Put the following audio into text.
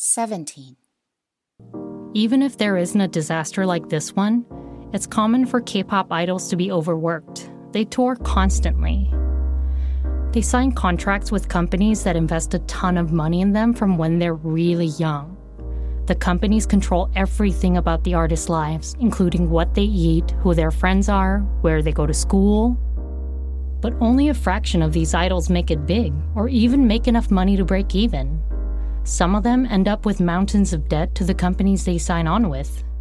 17. Even if there isn't a disaster like this one, it's common for K-pop idols to be overworked. They tour constantly. They sign contracts with companies that invest a ton of money in them from when they're really young. The companies control everything about the artists' lives, including what they eat, who their friends are, where they go to school. But only a fraction of these idols make it big, or even make enough money to break even. Some of them end up with mountains of debt to the companies they sign on with.